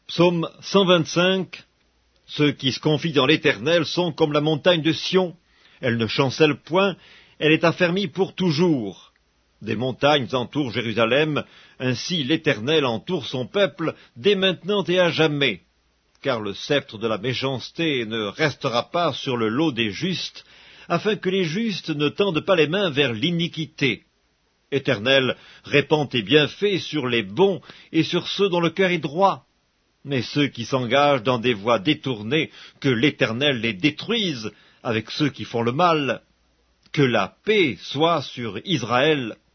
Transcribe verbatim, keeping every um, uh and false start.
Psaume cent vingt-cinq. Ceux qui se confient dans l'Éternel sont comme la montagne de Sion. Elle ne chancelle point, elle est affermie pour toujours. Des montagnes entourent Jérusalem, ainsi l'Éternel entoure son peuple, dès maintenant et à jamais. Car le sceptre de la méchanceté ne restera pas sur le lot des justes, afin que les justes ne tendent pas les mains vers l'iniquité. Éternel, répands tes bienfaits sur les bons et sur ceux dont le cœur est droit. Mais ceux qui s'engagent dans des voies détournées, que l'Éternel les détruise avec ceux qui font le mal. Que la paix soit sur Israël